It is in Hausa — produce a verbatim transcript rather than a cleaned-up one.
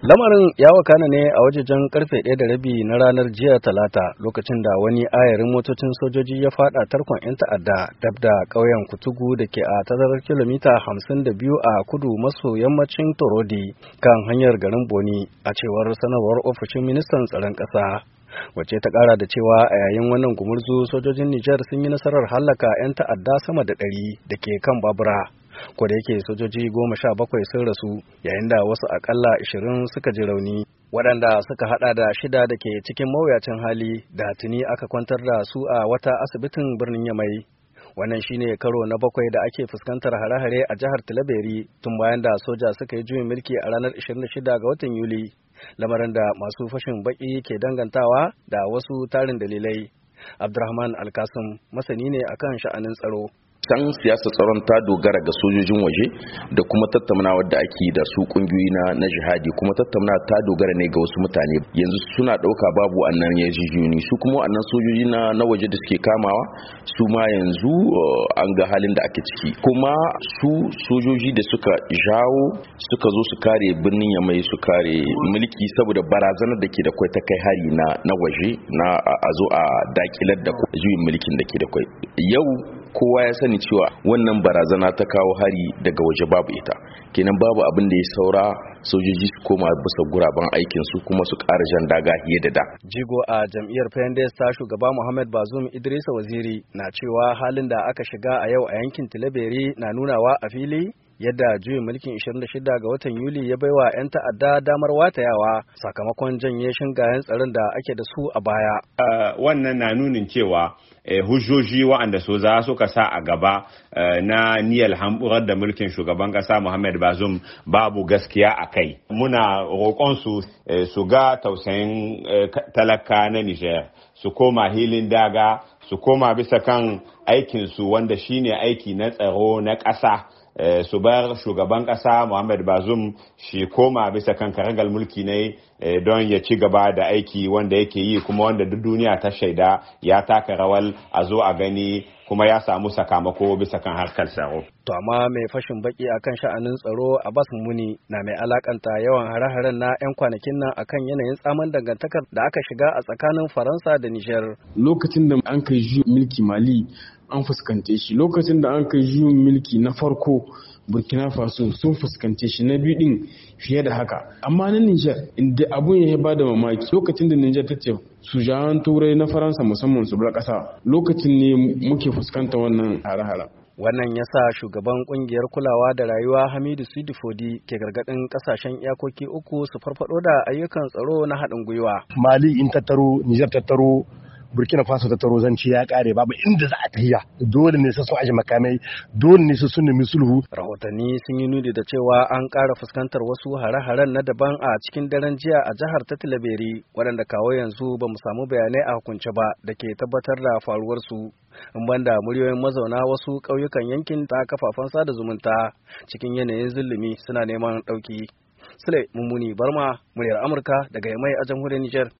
Lamarin ya wakana ne a wajejen karfe ɗaya da rabi na ranar jiya talata lokacin da wani ayarin motocin sojoji ya fada tarkon 'yan ta'adda dab da ƙauyen Kutugu da ke a tazarar kilomita hamsin da biyu a kudu maso yammacin Torodi kan hanyar garin Boni a cewar sanarwar ofishin ministan tsaron ƙasa. Wace ta ƙara da cewa a yayin wannan gumurzu sojojin Nijar sun yi nasarar hallaka 'yan ta'adda sama da ɗari da ke kan babura. Ko da yake sojoji goma sha bakwai sun rasu yayin da wasu akalla ashirin suka ji rauni waɗanda suka hada da shida da ke cikin mawuyacin hali da tuni aka kwantar da su a wata asibitin birnin Yamai. Wannan shine karo na bakwai da ake fuskantar hare-hare a jihar Tilaberi tun bayan da soja suka yi juyin mulki a ranar ashirin da shida ga watan Yuli, lamarin da masu fashin baki ke dangantawa da wasu tarin dalilai. Abdurrahman Alkasim masani ne akan sha'anin tsaro. San siyasa tsaron ta dogara ga sojojin waje da kuma tattaunawar da ake da su kungiyoyi na na jihadi, kuma tattaunawa ta dogara ne ga wasu mutane yanzu suna dauka babu annan yarjejeni, su kuma annan sojoji na na waje da suke kamawa su ma yanzu uh, an ga halin da ake ciki, kuma su sojoji da suka jawo suka zo su kare birnin Yamai su kare mulki saboda barazanar da ke da kwai ta kai hari na na waje na a zo a dakilar da juyin mulkin da ke da kwai. Yau kowa ya sani cewa wannan barazana ta kawo hari daga waje babu ita, kenan babu abin da ya saura sojoji su koma bisa guraben aikin su kuma su ƙara jan daga hiye da da. Jigo a jam'iyyar P N D S ta shugaba Muhammad Bazoum Idrisa Waziri na cewa halin da aka shiga a yau a yankin Tilaberi na nunawa a fili yadda juyin mulkin ashirin da shida ga watan Yuli ya baiwa 'yan ta'adda damar watayawa sakamakon janye shingayen tsaron da ake da su a baya. Uh, wannan na nunin cewa eh, hujjoji waɗanda so za suka sa a gaba uh, na niyyar hamburar da mulkin shugaban ƙasa Muhammad Bazoum babu gaskiya a kai. Muna roƙon su eh, su ga tausayin eh, talaka na Nijar, su koma hilin daga, su koma bisa kan aikinsu wanda shine aiki na tsaro na ƙasa. Uh, su bar shugaban kasa Muhammad Bazoum shi koma bisa kan karagal mulki ne uh, don ya ci gaba da aiki wanda yake yi kuma wanda duk duniya ta shaida ya taka rawal a zo a gani kuma ya samu sakamako bisa kan harkar tsaro. To amma mai fashin baki akan sha'anin tsaro Abbas Muni na mai alakanta yawan hare-haren na 'yan kwanakin nan akan yanayin tsaman dangantakar da aka shiga a tsakanin Faransa da Nijar. Lokacin da an kai juyin mulki Mali an fuskante shi, lokacin da an kai juyin mulki na farko Burkina Faso sun fuskante shi, na biyu din fiye da haka. Amma na Nijar inda abun ya ba da mamaki lokacin da Nijar ta ce su jahan turai na Faransa musamman su bar kasa, lokacin ne muke fuskanta wannan hare-hare. Wannan ya sa shugaban kungiyar kulawa da rayuwa Hamidu Sidifodi ke gargadin kasashen iyakoki uku su farfado da ayyukan tsaro na haɗin gwiwa. Mali in tattaro, Nijar tattaro, Burkina Faso ta taro zance ya kare babu inda za a tahiya, dole ne su sun aje makamai, dole ne su sun nemi sulhu. Rahotanni sun yi nuni da cewa an ƙara fuskantar wasu hare-haren na daban a cikin daren jiya a jihar ta Tilaberi waɗanda kawo yanzu ba mu samu bayanai a hukunce ba da ke tabbatar da faruwar su. In banda muryoyin mazauna wasu ƙauyukan yankin ta kafafen sada zumunta cikin yanayin zulumi suna neman ɗauki. Sule Mummuni Barma, muryar Amurka daga Yamai a jamhuriyar Nijar.